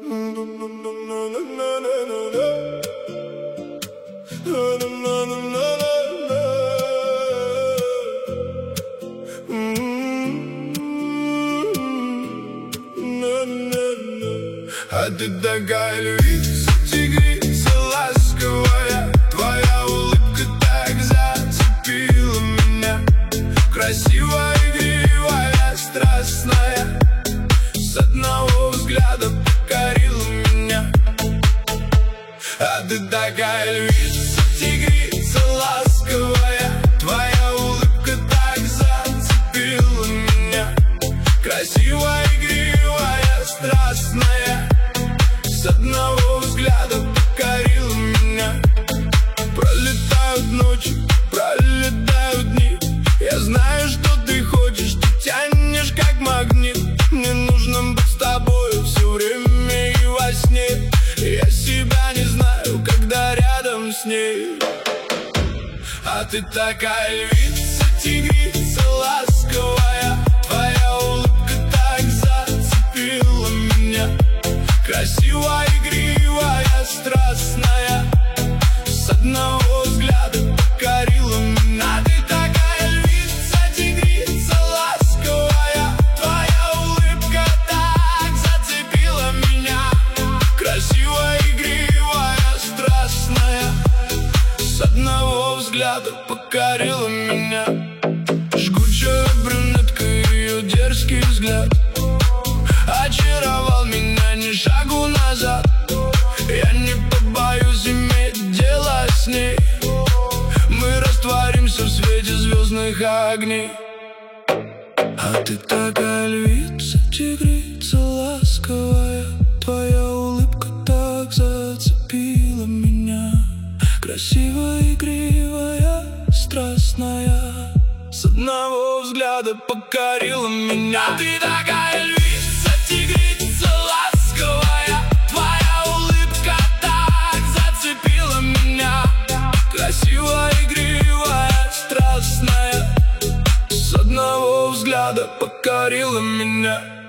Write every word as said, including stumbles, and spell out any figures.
А ты такая львица, тигрица ласковая, твоя улыбка так зацепила меня. Красивая, игривая, страстная, с одного взгляда покорила меня. А ты такая львица, тигрица ласковая, твоя улыбка так зацепила меня. Красивая, игривая, страстная, с одного взгляда покорила меня. Пролетают ночи, пролетают дни, я знаю, что ты хочешь, ты тянешь как магнит. Мне нужно быть с тобой все время и во сне. Я себя не знаю, когда рядом с ней. А ты такая львица, тигрица ласковая, твоя улыбка так зацепила меня. Красивая, игривая, страстная, с одного взгляда покорила меня. А ты такая львица, тигрица ласковая, твоя улыбка так зацепила меня. Красивая, игривая, страстная, с одного взгляда покорила меня. Жгучая брюнетка, ее дерзкий взгляд очаровал меня, ни шагу назад. Я не побоюсь иметь дело с ней. Мы растворимся в свете звездных огней. А ты такая львица, тигрица ласковая, твоя улыбка так зацепила меня. Красивая, игривая, страстная, с одного взгляда покорила меня. А ты такая львица, тигрица ласковая, твоя улыбка так зацепила меня. Красивая, игривая, страстная, с одного взгляда покорила меня.